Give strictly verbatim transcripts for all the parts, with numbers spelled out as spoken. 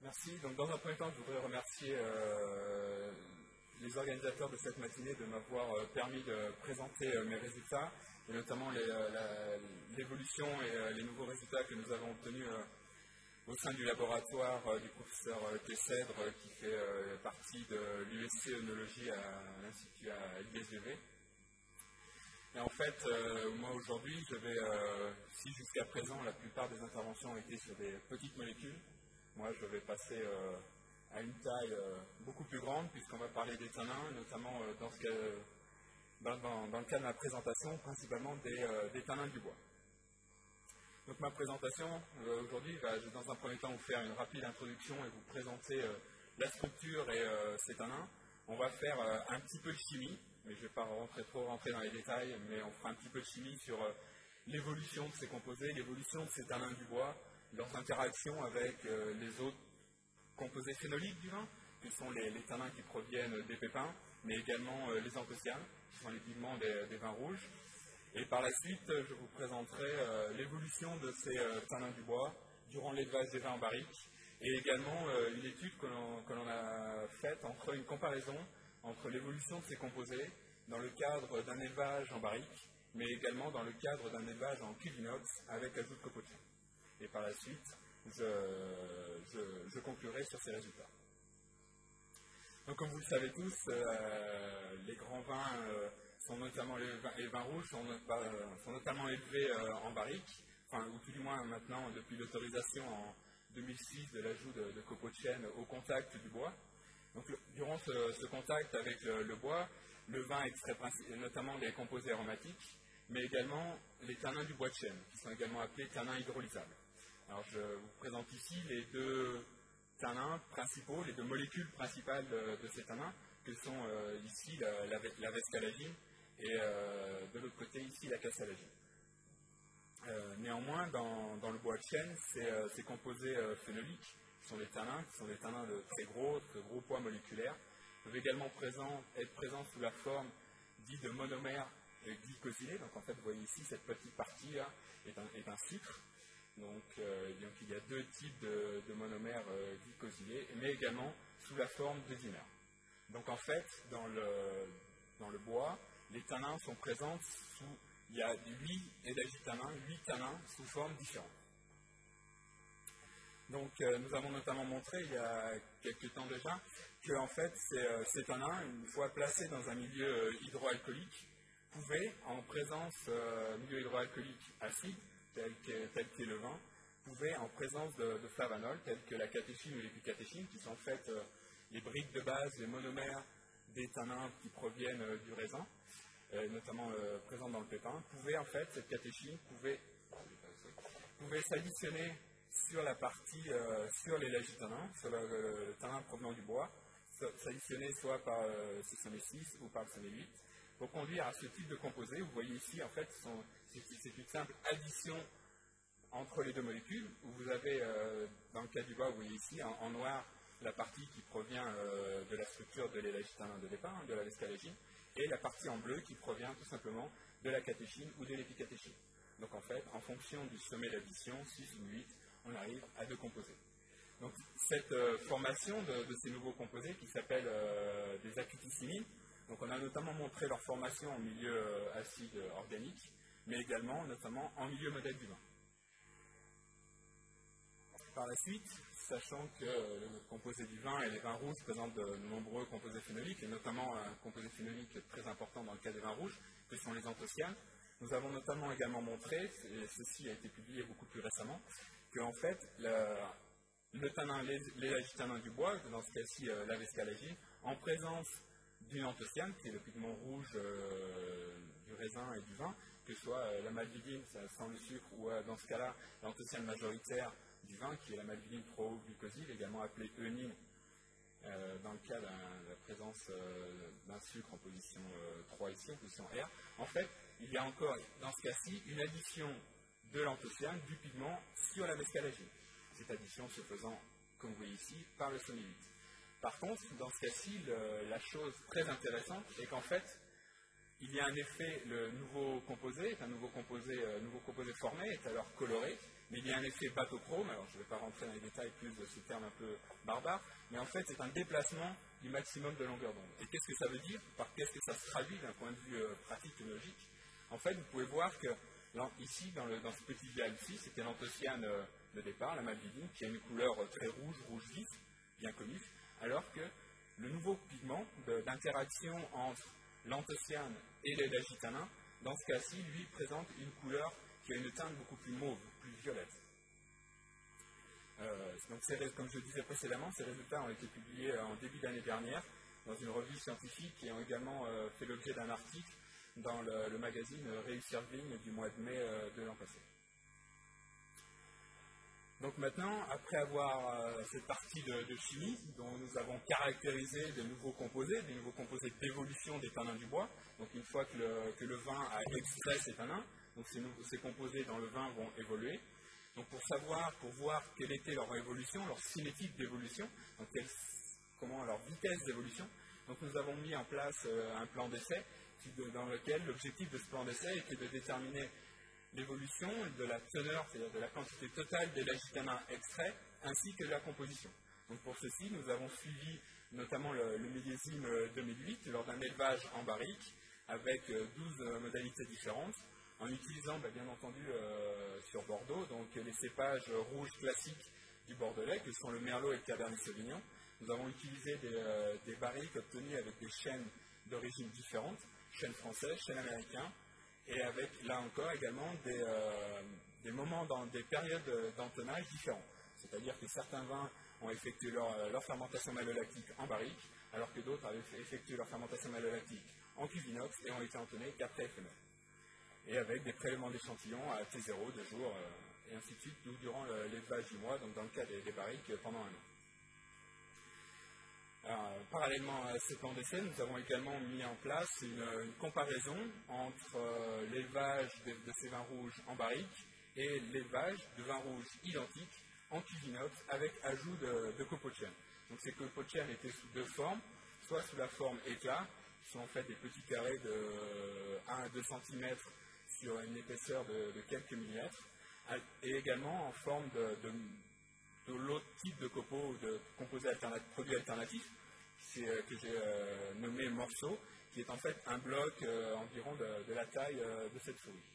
Merci. Donc, dans un premier temps, je voudrais remercier euh, les organisateurs de cette matinée de m'avoir euh, permis de présenter euh, mes résultats, et notamment l'évolution et euh, les nouveaux résultats que nous avons obtenus euh, au sein du laboratoire euh, du professeur euh, Tessèdre, euh, qui fait euh, partie de l'U S C œnologie à l'Institut à l'I S U V. Et en fait, euh, moi aujourd'hui, je vais, euh, si jusqu'à présent la plupart des interventions ont été sur des petites molécules, moi je vais passer euh, à une taille euh, beaucoup plus grande, puisqu'on va parler des tanins, notamment euh, dans, ce cas, dans, dans, dans le cas de ma présentation, principalement des, euh, des tanins du bois. Donc ma présentation euh, aujourd'hui va dans un premier temps vous faire une rapide introduction et vous présenter euh, la structure et euh, ces tanins. On va faire euh, un petit peu de chimie, mais je ne vais pas rentrer, trop rentrer dans les détails, mais on fera un petit peu de chimie sur euh, l'évolution de ces composés, l'évolution de ces tanins du bois, leurs interactions avec euh, les autres composés phénoliques du vin, qui sont les, les tanins qui proviennent des pépins, mais également euh, les anthocyanes, qui sont les pigments des, des vins rouges. Et par la suite, je vous présenterai euh, l'évolution de ces euh, tanins du bois durant l'élevage des vins en barrique, et également euh, une étude que l'on a faite entre une comparaison entre l'évolution de ces composés dans le cadre d'un élevage en barrique, mais également dans le cadre d'un élevage en cuve inox avec ajout de copeaux de chêne. Et par la suite, je, je, je conclurai sur ces résultats. Donc comme vous le savez tous, euh, les grands vins, euh, sont notamment les vins, les vins rouges, sont, euh, sont notamment élevés euh, en barrique, enfin, ou tout du moins maintenant depuis l'autorisation en deux mille six de l'ajout de, de copeaux de chêne au contact du bois. Donc, le, durant ce, ce contact avec le, le bois, le vin extrait notamment les composés aromatiques, mais également les tanins du bois de chêne, qui sont également appelés tanins hydrolysables. Alors je vous présente ici les deux tanins principaux, les deux molécules principales de, de ces tanins, que sont euh, ici la, la, la vescalagine et euh, de l'autre côté ici la cassalagine. Euh, néanmoins, dans, dans le bois de chêne, ces, euh, ces composés euh, phénoliques, qui sont des tanins, qui sont des tanins de très gros, très gros poids moléculaires, peuvent également présent, être présents sous la forme dite de monomères glycosylés. Donc en fait, vous voyez ici, cette petite partie-là est un, est un sucre. Donc, euh, donc il y a deux types de, de monomères euh, glycosylés, mais également sous la forme de dimères. Donc en fait, dans le, dans le bois, les tanins sont présents sous, il y a huit édagitanins, huit tanins sous formes différentes. Donc euh, nous avons notamment montré il y a quelques temps déjà que en fait ces, euh, ces tanins, une fois placés dans un milieu euh, hydroalcoolique, pouvaient, en présence euh, milieu hydroalcoolique acide, tel qu'est tel qu'est le vin, pouvaient, en présence de, de flavanols, tels que la catéchine ou l'épicatéchine, qui sont en fait euh, les briques de base, les monomères des tanins qui proviennent euh, du raisin, euh, notamment euh, présentes dans le pépin, pouvaient en fait, cette catéchine pouvait, pouvait s'additionner sur la partie, euh, sur les lagitanin, sur le, le, le tanin provenant du bois, s'additionner soit par euh, ce sommet six ou par le sommet huit, pour conduire à ce type de composé. Vous voyez ici, en fait, c'est une simple addition entre les deux molécules, où vous avez, euh, dans le cas du bois, vous voyez ici, en, en noir, la partie qui provient euh, de la structure de l'élagitanin de départ, hein, de la vescalagine, et la partie en bleu qui provient tout simplement de la catéchine ou de l'épicatéchine. Donc en fait, en fonction du sommet d'addition, six ou huit, on arrive à deux composés. Donc cette euh, formation de, de ces nouveaux composés qui s'appellent euh, des acuticimines, donc on a notamment montré leur formation en milieu euh, acide euh, organique, mais également notamment en milieu modèle du vin. Par la suite, sachant que euh, le composé du vin et les vins rouges présentent de nombreux composés phénoliques, et notamment un composé phénolique très important dans le cas des vins rouges, que sont les anthocyanes, nous avons notamment également montré, et ceci a été publié beaucoup plus récemment, que en fait, le, le tanin, l'élagitanin du bois, dans ce cas-ci euh, la vescalagine, en présence d'une anthocyane, qui est le pigment rouge euh, du raisin et du vin, que ce soit euh, la malvidine sans le sucre, ou euh, dans ce cas-là, l'anthocyane majoritaire du vin, qui est la malvidine pro-glucosyle, également appelée eunine, euh, dans le cas de la présence euh, d'un sucre en position euh, trois ici, en position R. En fait, il y a encore, dans ce cas-ci, une addition de l'anthocyane, du pigment, sur la vescalagine. Cette addition se faisant, comme vous voyez ici, par le sommet huit. Par contre, dans ce cas-ci, la chose très intéressante est qu'en fait, il y a un effet, le nouveau composé est un nouveau composé, euh, nouveau composé formé, est alors coloré, mais il y a un effet bateau-chrome, alors je ne vais pas rentrer dans les détails plus de ce terme un peu barbare, mais en fait c'est un déplacement du maximum de longueur d'onde. Et qu'est-ce que ça veut dire? Par qu'est-ce que ça se traduit d'un point de vue euh, pratique et logique? En fait, vous pouvez voir que là, ici, dans, le, dans ce petit dial ici, c'était l'anthocyane euh, de départ, la malvidine, qui a une couleur euh, très rouge, rouge vif, bien connue, alors que le nouveau pigment d'interaction entre l'anthocyane et l'élagitanin, dans ce cas-ci, lui, présente une couleur qui a une teinte beaucoup plus mauve, plus violette. Euh, donc, comme je disais précédemment, ces résultats ont été publiés en début d'année dernière dans une revue scientifique et ont également euh, fait l'objet d'un article dans le, le magazine Reusserling du mois de mai euh, de l'an passé. Donc maintenant, après avoir euh, cette partie de, de chimie, dont nous avons caractérisé de nouveaux composés, des nouveaux composés d'évolution des tanins du bois, donc une fois que le, que le vin a extrait ces tanins, donc ces, ces composés dans le vin vont évoluer. Donc pour savoir, pour voir quelle était leur évolution, leur cinétique d'évolution, donc quelle, comment leur vitesse d'évolution, donc nous avons mis en place euh, un plan d'essai dans lequel l'objectif de ce plan d'essai était de déterminer l'évolution de la teneur, c'est-à-dire de la quantité totale d'élagitanin extrait, ainsi que de la composition. Donc pour ceci, nous avons suivi notamment le, le millésime deux mille huit lors d'un élevage en barrique avec douze modalités différentes, en utilisant bah, bien entendu euh, sur Bordeaux donc les cépages rouges classiques du Bordelais, que sont le Merlot et le Cabernet Sauvignon. Nous avons utilisé des, euh, des barriques obtenues avec des chênes d'origine différentes, chênes français, chênes américains, et avec, là encore, également des, euh, des moments, dans des périodes d'entonnage différents. C'est-à-dire que certains vins ont effectué leur, leur fermentation malolactique en barrique, alors que d'autres avaient effectué leur fermentation malolactique en cuve inox et ont été entonnés qu'après F M E. Et avec des prélèvements d'échantillons à T zéro, deux jours, euh, et ainsi de suite, durant l'élevage du mois, donc dans le cas des, des barriques, pendant un an. Alors, parallèlement à ce plan d'essai, nous avons également mis en place une, une comparaison entre euh, l'élevage de, de ces vins rouges en barrique et l'élevage de vins rouges identiques en cuve inox avec ajout de, de copotienne. Donc ces copotiennes étaient sous deux formes, soit sous la forme éclat, qui sont en fait des petits carrés de un à deux centimètres sur une épaisseur de, de quelques millimètres, et également en forme de, de de l'autre type de copeaux ou de composés alternatifs, produits alternatifs, euh, que j'ai euh, nommé morceau, qui est en fait un bloc euh, environ de, de la taille euh, de cette souris.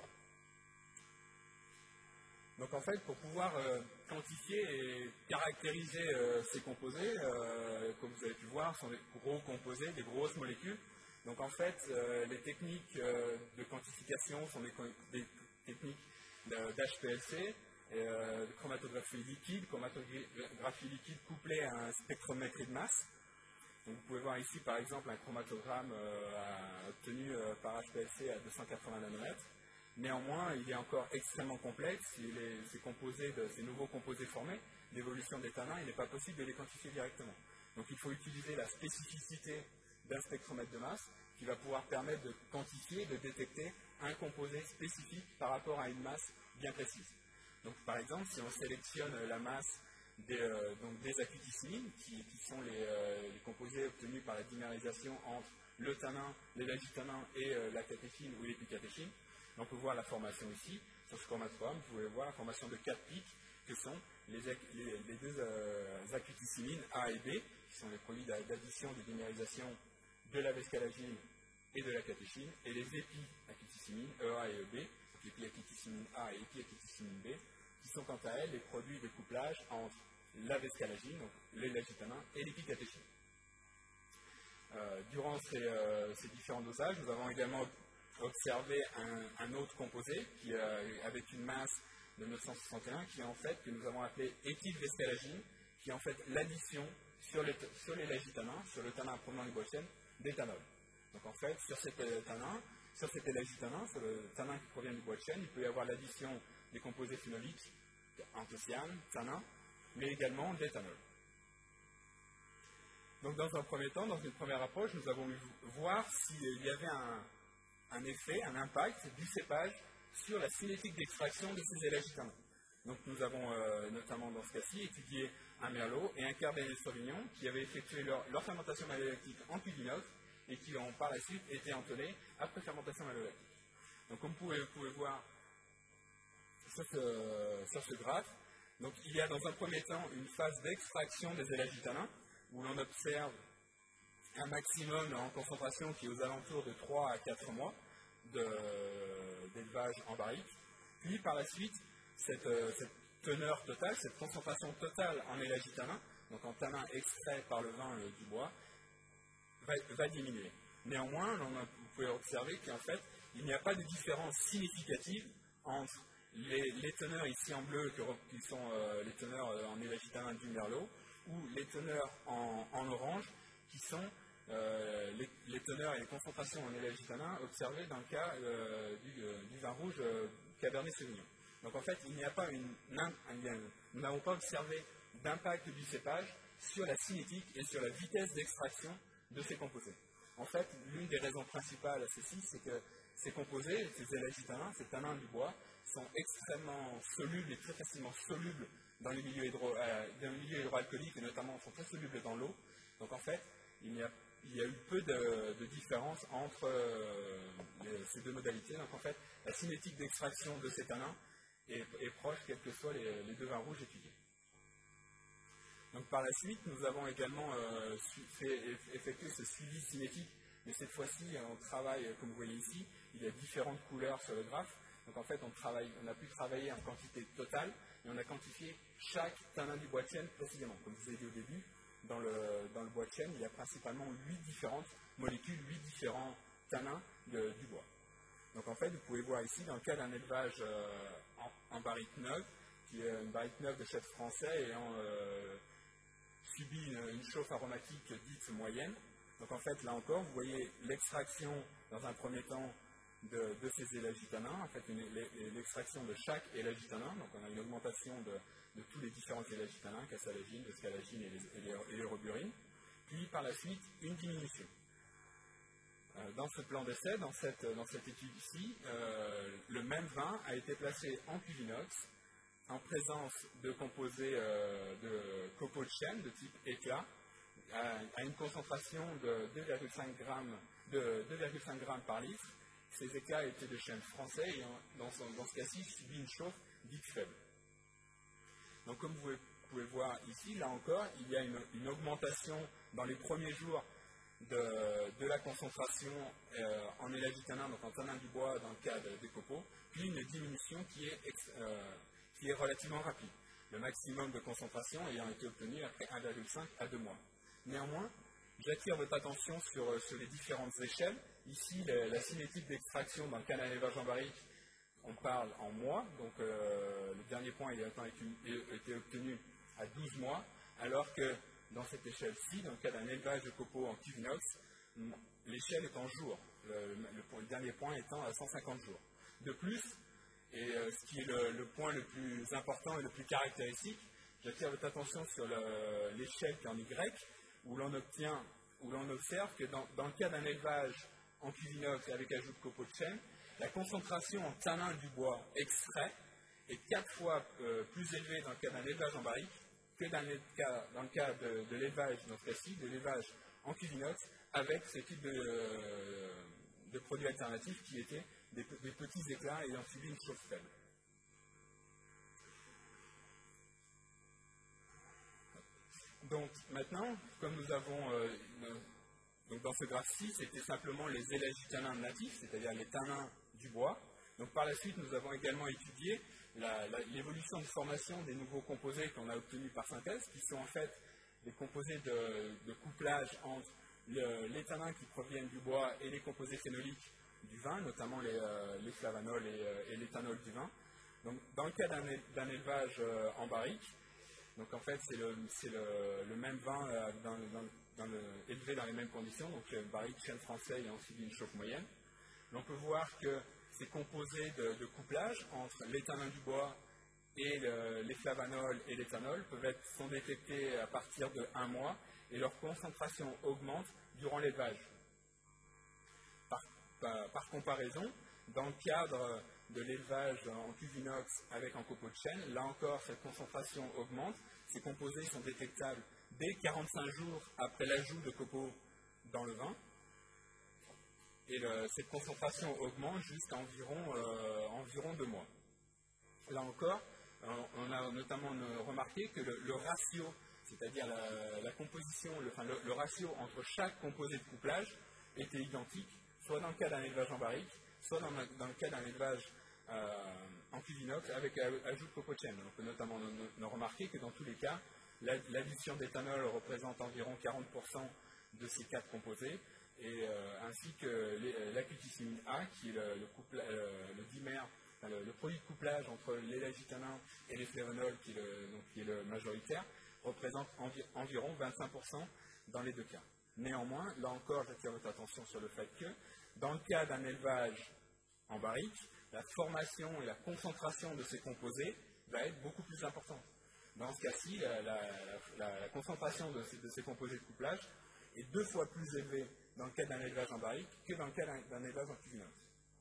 Donc en fait, pour pouvoir euh, quantifier et caractériser euh, ces composés, euh, comme vous avez pu voir, sont des gros composés, des grosses molécules. Donc en fait, euh, les techniques euh, de quantification sont des, des techniques d'H P L C, Et, euh, de chromatographie liquide, chromatographie liquide couplée à un spectrométrie de masse. Donc, vous pouvez voir ici par exemple un chromatogramme euh, obtenu euh, par H P L C à deux cent quatre-vingts nanomètres. Néanmoins, il est encore extrêmement complexe. Il est, ces, composés de, ces nouveaux composés formés, l'évolution des tanins, il n'est pas possible de les quantifier directement. Donc il faut utiliser la spécificité d'un spectromètre de masse qui va pouvoir permettre de quantifier, de détecter un composé spécifique par rapport à une masse bien précise. Donc, par exemple, si on sélectionne la masse des, euh, donc des acuticilines, qui, qui sont les, euh, les composés obtenus par la dimérisation entre le tanin, l'élagitanin et euh, la catéchine ou l'épicatéchine, on peut voir la formation ici. Sur ce chromatogramme, vous pouvez voir la formation de quatre pics, que sont les, les, les deux euh, acuticilines A et B, qui sont les produits d'addition de dimérisation de la vescalagine et de la catéchine, et les épiacuticilines E A et E B, l'épiacuticilline A et l'épiacuticilline B, qui sont quant à elles les produits de couplage entre la vescalagine, donc l'élagitanin, et l'épicatéchine. Euh, durant ces, euh, ces différents dosages, nous avons également observé un, un autre composé qui, euh, avec une masse de neuf cent soixante et un, qui est en fait, que nous avons appelé éthylvescalagine, qui est en fait l'addition sur l'élagitanin, sur le tanin provenant du bois de chêne, d'éthanol. Donc en fait, sur cet tanin, sur cet élagitanin, sur le tanin qui provient du bois de chêne, il peut y avoir l'addition des composés phénoliques, anthocyane, tanin, mais également d'éthanol. Donc dans un premier temps, dans une première approche, nous avons vu voir s'il y avait un, un effet, un impact du cépage sur la cinétique d'extraction de ces élagitanins. Donc nous avons euh, notamment dans ce cas-ci étudié un Merlot et un Cabernet Sauvignon qui avaient effectué leur, leur fermentation malolactique en cuve inox et qui ont par la suite été entonnés après fermentation malolactique. Donc comme vous pouvez, vous pouvez voir sur ce, sur ce graphe, donc, il y a dans un premier temps une phase d'extraction des élagitanins où l'on observe un maximum en concentration qui est aux alentours de trois à quatre mois d'élevage en barrique. Puis par la suite, cette, cette teneur totale, cette concentration totale en élagitanin, donc en tanin extrait par le vin euh, du bois, va, va diminuer. Néanmoins, on a, vous pouvez observer qu'en fait, il n'y a pas de différence significative entre les, les teneurs ici en bleu, qui sont euh, les teneurs euh, en élagitanin du merlot, ou les teneurs en, en orange, qui sont euh, les, les teneurs et les concentrations en élagitanin observées dans le cas euh, du, euh, du vin rouge euh, Cabernet Sauvignon. Donc en fait, il n'y a pas une, un, un, nous n'avons pas observé d'impact du cépage sur la cinétique et sur la vitesse d'extraction de ces composés. En fait, l'une des raisons principales à ceci, c'est que ces composés, ces élagitanins, ces tanins du bois, sont extrêmement solubles et très facilement solubles dans les milieux, hydro, euh, dans les milieux hydroalcooliques et notamment sont très solubles dans l'eau. Donc en fait, il y a, il y a eu peu de, de différence entre euh, les, ces deux modalités. Donc en fait, la cinétique d'extraction de ces tanins est, est proche, quels que soient les, les deux vins rouges étudiés. Donc par la suite, nous avons également euh, fait, effectué ce suivi cinétique, mais cette fois-ci, on travaille, comme vous voyez ici, il y a différentes couleurs sur le graphe. Donc en fait, on, travaille, on a pu travailler en quantité totale et on a quantifié chaque tanin du bois de chêne précisément. Comme je vous ai dit au début, dans le, dans le bois de chêne, il y a principalement huit différentes molécules, huit différents tanins de, du bois. Donc en fait, vous pouvez voir ici, dans le cas d'un élevage euh, en, en barrique neuve, qui est une barrique neuve de chef français ayant euh, subi une, une chauffe aromatique dite moyenne. Donc en fait, là encore, vous voyez l'extraction dans un premier temps de, de ces élagitanins, en fait l'extraction de chaque élagitanin. Donc on a une augmentation de, de tous les différents élagitanins, cassalagine, escalagine et les, et les, et les roburines. Puis par la suite, une diminution. Euh, dans ce plan d'essai, dans cette, dans cette étude ici, euh, le même vin a été placé en cuve inox en présence de composés euh, de copeaux de chêne de type éclat, à, à une concentration de deux virgule cinq grammes par litre. Ces éclats étaient de chêne français et dans, son, dans ce cas-ci, subit une chauffe dite faible. Donc comme vous pouvez voir ici, là encore, il y a une, une augmentation dans les premiers jours de, de la concentration euh, en élagitanin, donc en tanin du bois dans le cas de, des copeaux, puis une diminution qui est, euh, qui est relativement rapide. Le maximum de concentration ayant été obtenu après un virgule cinq à deux mois. Néanmoins, j'attire votre attention sur, sur les différentes échelles. Ici, la, la cinétique d'extraction dans le cas d'un élevage en barrique, on parle en mois, donc euh, le dernier point il a été obtenu à douze mois, alors que dans cette échelle-ci, dans le cas d'un élevage de copeaux en cuve inox, l'échelle est en jours, le, le, le dernier point étant à cent cinquante jours. De plus, et euh, ce qui est le, le point le plus important et le plus caractéristique, j'attire votre attention sur l'échelle qui est en Y, où l'on obtient, où l'on observe que dans, dans le cas d'un élevage en cuve inox avec ajout de copeaux de chêne, la concentration en tanin du bois extrait est quatre fois euh, plus élevée dans le cas d'un élevage en barrique que dans le cas, dans le cas de, de l'élevage, dans ce cas-ci, de l'élevage en cuve inox avec ce type de, euh, de produits alternatifs qui étaient des, des petits éclats ayant subi une chauffe faible. Donc maintenant, comme nous avons, euh, donc dans ce graphe-ci, c'était simplement les élagitanins natifs, c'est-à-dire les tanins du bois. Donc par la suite, nous avons également étudié l'évolution de formation des nouveaux composés qu'on a obtenus par synthèse, qui sont en fait des composés de, de couplage entre le, les tanins qui proviennent du bois et les composés phénoliques du vin, notamment les, euh, les flavanols et, euh, et l'éthanol du vin. Donc dans le cas d'un élevage euh, en barrique, donc en fait, c'est le, le, le même vin euh, dans, dans, dans le, élevé dans les mêmes conditions, donc le barrique chêne français ayant subi une chauffe moyenne. On peut voir que c'est composé de, de couplage entre les tanins du bois et le, les flavanols et l'éthanol peuvent être, sont détectés à partir de un mois et leur concentration augmente durant l'élevage. Par, par, par comparaison, dans le cadre de l'élevage en cuve inox avec en copeaux de chêne, là encore cette concentration augmente, ces composés sont détectables dès quarante-cinq jours après l'ajout de copeaux dans le vin. et le, cette concentration augmente jusqu'à environ, euh, environ deux mois. Là encore, on a notamment remarqué que le, le ratio, c'est-à-dire la, la composition, le, enfin, le, le ratio entre chaque composé de couplage était identique, soit dans le cas d'un élevage en barrique, soit dans, dans le cas d'un élevage euh, en cuve inox avec ajout de copochène. On peut notamment ne, ne remarquer que dans tous les cas, l'addition d'éthanol représente environ quarante pour cent de ces quatre composés, et euh, ainsi que la cuticine A, qui est le, le, couple, euh, le dimère, enfin, le, le produit de couplage entre l'élagitanin et les flévonols, qui est le, donc, qui est le majoritaire, représente envi environ vingt-cinq pour cent dans les deux cas. Néanmoins, là encore, j'attire votre attention sur le fait que, dans le cas d'un élevage en barrique, la formation et la concentration de ces composés va être beaucoup plus importante. Dans ce cas-ci, la, la, la, la concentration de ces, de ces composés de couplage est deux fois plus élevée dans le cas d'un élevage en barrique que dans le cas d'un élevage en cuve inox.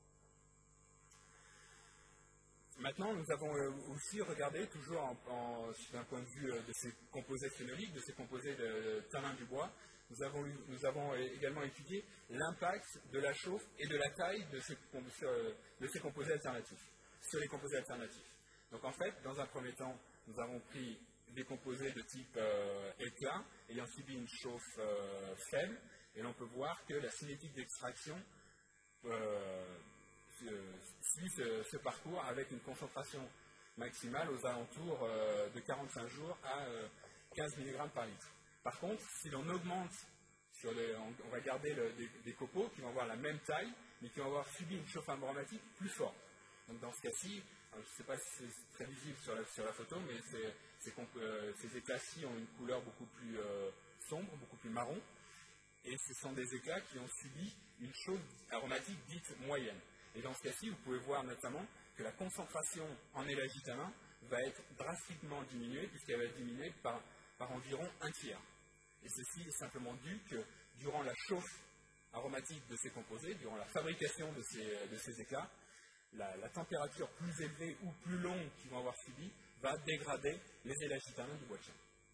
Maintenant, nous avons aussi regardé, toujours d'un point de vue de ces composés phénoliques, de ces composés de tanin du bois, nous avons, eu, nous avons également étudié l'impact de la chauffe et de la taille de ces, de ces composés alternatifs, sur les composés alternatifs. Donc en fait, dans un premier temps, nous avons pris des composés de type euh, éclat, ayant subi une chauffe euh, faible, et l'on peut voir que la cinétique d'extraction euh, suit ce, ce parcours avec une concentration maximale aux alentours euh, de quarante-cinq jours à euh, quinze milligrammes par litre. Par contre, si l'on augmente, sur les, on, on va garder le, des, des copeaux qui vont avoir la même taille, mais qui vont avoir subi une chauffe aromatique plus forte. Donc dans ce cas-ci, je ne sais pas si c'est très visible sur la, sur la photo, mais c'est, c'est euh, ces éclats-ci ont une couleur beaucoup plus euh, sombre, beaucoup plus marron, et ce sont des éclats qui ont subi une chauffe aromatique dite moyenne. Et dans ce cas-ci, vous pouvez voir notamment que la concentration en élagitamin va être drastiquement diminuée, puisqu'elle va être diminuée par, par environ un tiers. Et ceci est simplement dû que durant la chauffe aromatique de ces composés, durant la fabrication de ces, de ces éclats, la, la température plus élevée ou plus longue qu'ils vont avoir subi va dégrader les élagitamin du bois de chêne.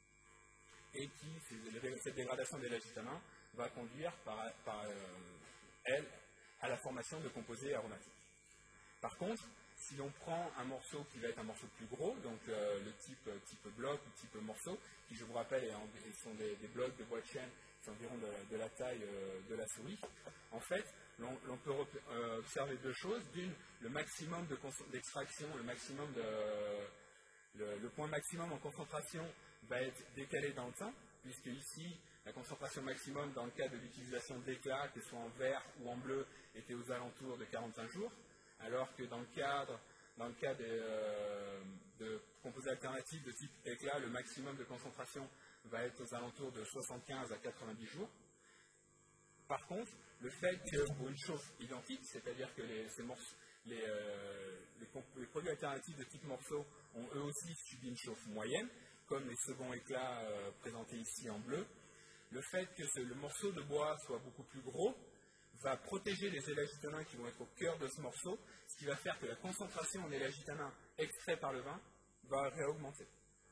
Et qui, cette dégradation d'élagitamin va conduire par, par euh, elle à la formation de composés aromatiques. Par contre, si l'on prend un morceau qui va être un morceau plus gros, donc euh, le type, type bloc ou type morceau, qui je vous rappelle en, sont des, des blocs de bois de chêne qui sont environ de, de la taille euh, de la souris, en fait, l'on, l'on peut euh, observer deux choses. D'une, le maximum d'extraction, de, le maximum de, le, le point maximum en concentration va être décalé dans le temps, puisque ici, la concentration maximum dans le cas de l'utilisation d'éclats, que ce soit en vert ou en bleu, était aux alentours de quarante-cinq jours, alors que dans le, cadre, dans le cas des, euh, de composés alternatifs de type éclat, le maximum de concentration va être aux alentours de soixante-quinze à quatre-vingt-dix jours. Par contre, le fait que pour une chauffe identique, c'est-à-dire que les, ces morceaux, les, euh, les, les produits alternatifs de type morceau ont eux aussi subi une chauffe moyenne, comme les seconds éclats euh, présentés ici en bleu, le fait que ce, le morceau de bois soit beaucoup plus gros va protéger les élagitanins qui vont être au cœur de ce morceau, ce qui va faire que la concentration en élagitanin extrait par le vin va réaugmenter.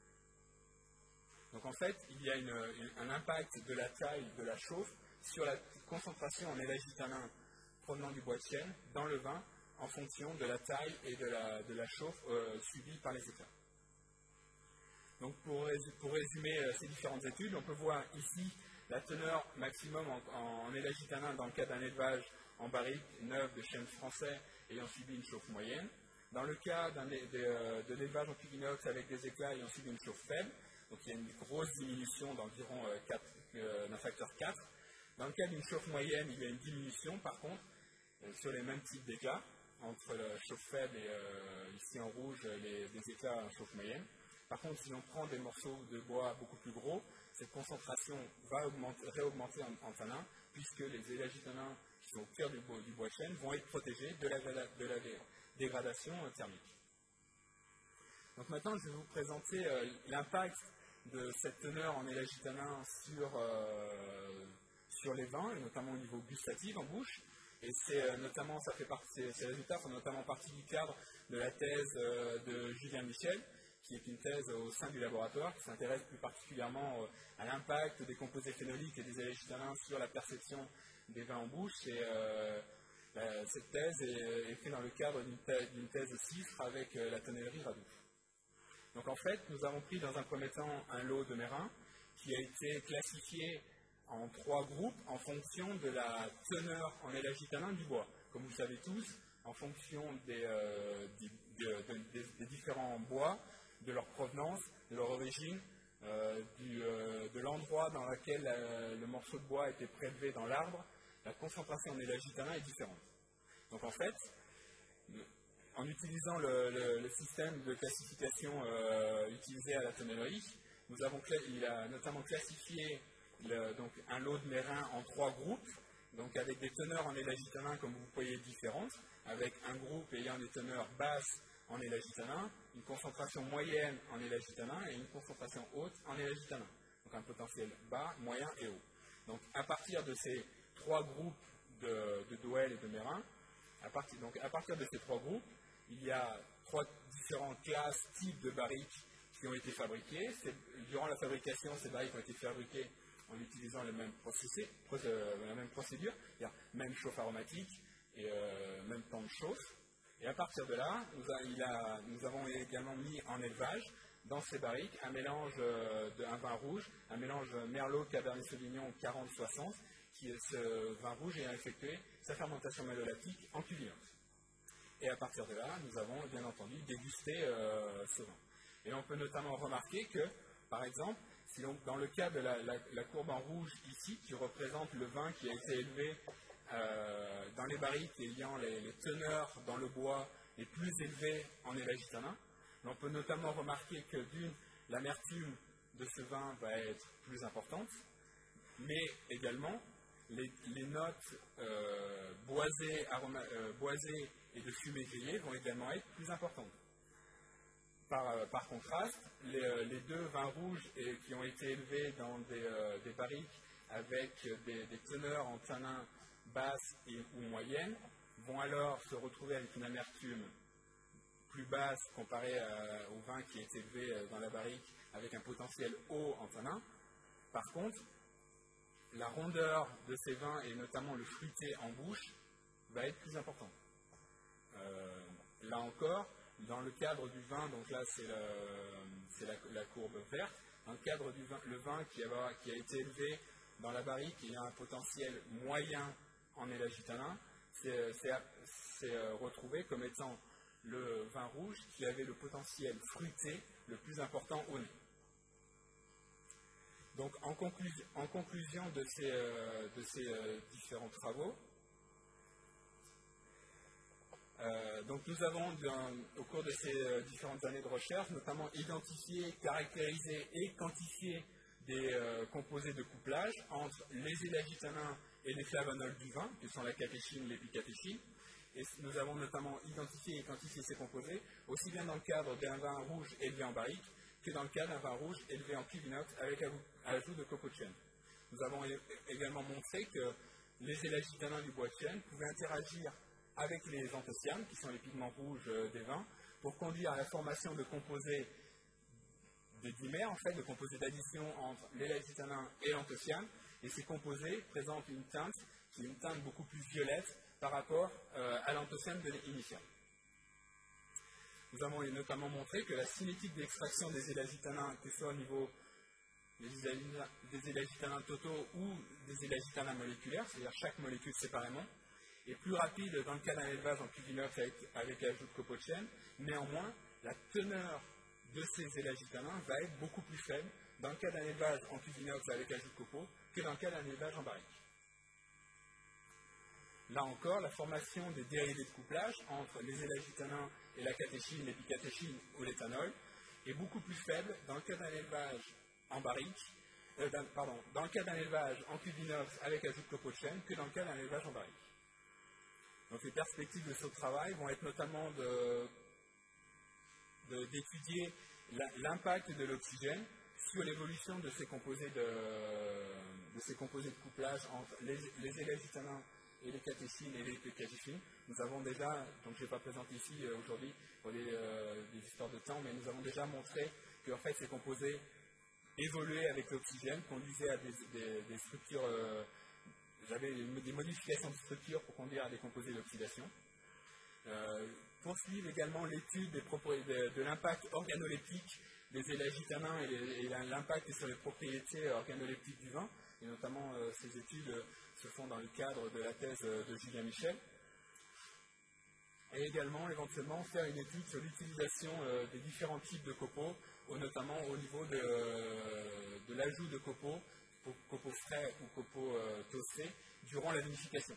Donc en fait, il y a une, une, un impact de la taille de la chauffe sur la concentration en élagitanin provenant du bois de chêne dans le vin en fonction de la taille et de la, de la chauffe euh, subie par les éclats. Donc pour, pour résumer euh, ces différentes études, on peut voir ici la teneur maximum en, en élagitanin dans le cas d'un élevage en barrique neuf de chêne français ayant subi une chauffe moyenne. Dans le cas d'un, de, de, de l'élevage en cuve inox avec des éclats ayant subi une chauffe faible, donc il y a une grosse diminution d'environ euh, euh, d'un facteur quatre. Dans le cas d'une chauffe moyenne, il y a une diminution par contre euh, sur les mêmes types d'éclats, entre la chauffe faible et euh, ici en rouge les, les éclats en chauffe moyenne. Par contre, si l'on prend des morceaux de bois beaucoup plus gros, cette concentration va augmenter, réaugmenter en, en tanin, puisque les élagitanins qui sont au cœur du bois, du bois de chêne vont être protégés de la, de la dégradation thermique. Donc maintenant, je vais vous présenter euh, l'impact de cette teneur en élagitanin sur, euh, sur les vins, et notamment au niveau gustatif en bouche. Et c'est euh, notamment, ça fait partie, ces résultats font notamment partie du cadre de la thèse euh, de Julien Michel, qui est une thèse au sein du laboratoire, qui s'intéresse plus particulièrement à l'impact des composés phénoliques et des élagitanins sur la perception des vins en bouche. Et, euh, la, cette thèse est, est faite dans le cadre d'une thèse, d'une thèse de CIFRE avec euh, la tonnellerie Radouf. Donc en fait, nous avons pris dans un premier temps un lot de mérins qui a été classifié en trois groupes en fonction de la teneur en élagitanin du bois. Comme vous le savez tous, en fonction des, euh, des, de, de, des différents bois, de leur provenance, de leur origine, euh, du, euh, de l'endroit dans lequel euh, le morceau de bois a été prélevé dans l'arbre, la concentration en élagitanin est différente. Donc en fait, en utilisant le, le, le système de classification euh, utilisé à la tonnellerie, nous avons il a notamment classifié le, donc un lot de mérins en trois groupes, donc avec des teneurs en élagitanin, comme vous voyez, différentes, avec un groupe ayant des teneurs basses en élagitanin, une concentration moyenne en élagitanin et une concentration haute en élagitanin. Donc un potentiel bas, moyen et haut. Donc à partir de ces trois groupes de, de Doel et de mérins, à partir, donc à partir de ces trois groupes, il y a trois différentes classes, types de barriques qui ont été fabriquées. Durant la fabrication, ces barriques ont été fabriquées en utilisant le même procédé, euh, la même procédure, c'est-à-dire même chauffe aromatique et euh, même temps de chauffe. Et à partir de là, nous, a, il a, nous avons également mis en élevage dans ces barriques un mélange euh, d'un vin rouge, un mélange Merlot Cabernet Sauvignon quarante soixante, qui est ce vin rouge ayant effectué sa fermentation malolactique en cuve inox. Et à partir de là, nous avons bien entendu dégusté euh, ce vin. Et on peut notamment remarquer que, par exemple, si on, dans le cas de la, la, la courbe en rouge ici, qui représente le vin qui a été élevé euh, dans les barriques ayant les, les teneurs dans le bois les plus élevées en élagitanin, on peut notamment remarquer que d'une, l'amertume de ce vin va être plus importante, mais également les, les notes euh, boisées, aroma, euh, boisées et de fumée grillée vont également être plus importantes. Par, par contraste, les, les deux vins rouges et, qui ont été élevés dans des, euh, des barriques avec des, des teneurs en tanin basses et, ou moyennes vont alors se retrouver avec une amertume plus basse comparée à, au vin qui est élevé dans la barrique avec un potentiel haut en tanin. Par contre, la rondeur de ces vins et notamment le fruité en bouche va être plus importante. Euh, là encore, dans le cadre du vin, donc là c'est la, la courbe verte, dans le cadre du vin, le vin qui a, qui a été élevé dans la barrique, il y a un potentiel moyen en élagitanin, c'est retrouvé comme étant le vin rouge qui avait le potentiel fruité le plus important au nez. Donc en, conclu en conclusion de ces, euh, de ces euh, différents travaux, Euh, donc nous avons, dans, au cours de ces euh, différentes années de recherche, notamment identifié, caractérisé et quantifié des euh, composés de couplage entre les élagitanins et les flavonols du vin, qui sont la catéchine, l'épicatéchine. Et nous avons notamment identifié et quantifié ces composés, aussi bien dans le cadre d'un vin rouge élevé en barrique, que dans le cadre d'un vin rouge élevé en cuve inox avec ajout de copeaux de chêne. Nous avons également montré que les élagitanins du bois de chêne pouvaient interagir avec les anthocyanes, qui sont les pigments rouges euh, des vins, pour conduire à la formation de composés de dimères, en fait, de composés d'addition entre l'élagitanin et l'anthocyane, et ces composés présentent une teinte qui est une teinte beaucoup plus violette par rapport euh, à l'anthocyane initial. Nous avons notamment montré que la cinétique d'extraction des élagitanins, que ce soit au niveau des élagitanins totaux ou des élagitanins moléculaires, c'est-à-dire chaque molécule séparément, est plus rapide dans le cas d'un élevage en cuve inox avec, avec l'ajout de copeaux de chêne. Néanmoins, la teneur de ces élagitanins va être beaucoup plus faible dans le cas d'un élevage en cuve inox avec ajout de copeaux que dans le cas d'un élevage en barrique. Là encore, la formation des dérivés de couplage entre les élagitanins et la catéchine, l'épicatéchine ou l'éthanol est beaucoup plus faible dans le cas d'un élevage en barrique, euh, pardon, dans le cas d'un élevage en cuve inox avec ajout de copeaux de chêne que dans le cas d'un élevage en barrique. Donc les perspectives de ce travail vont être notamment d'étudier l'impact de l'oxygène sur l'évolution de ces composés de, de ces composés de couplage entre les, les élagitanins et les catéchines et les catéchines. Nous avons déjà, donc je ne vais pas présenter ici euh, aujourd'hui pour des, euh, des histoires de temps, mais nous avons déjà montré que en fait, ces composés évoluaient avec l'oxygène, conduisaient à des, des, des structures, euh, j'avais des modifications de structure pour conduire à des composés d'oxydation. Euh, poursuivre également l'étude des de, de l'impact organoleptique des élagitanins et, et l'impact sur les propriétés organoleptiques du vin, et notamment euh, ces études euh, se font dans le cadre de la thèse de Julien Michel. Et également, éventuellement, faire une étude sur l'utilisation euh, des différents types de copeaux, notamment au niveau de, euh, de l'ajout de copeaux, copeaux frais ou copeaux euh, toastés, durant la vinification.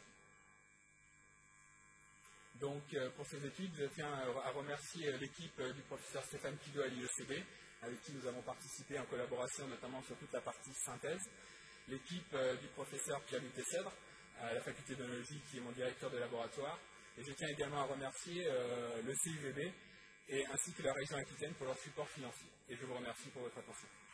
Donc, euh, pour ces études, je tiens à remercier l'équipe du professeur Stéphane Kido à l'I E C B, avec qui nous avons participé en collaboration, notamment sur toute la partie synthèse. L'équipe euh, du professeur Pierre-Luc Tessèdre, à la faculté d'œnologie, qui est mon directeur de laboratoire. Et je tiens également à remercier euh, le C I V B, et ainsi que la région Aquitaine pour leur support financier. Et je vous remercie pour votre attention.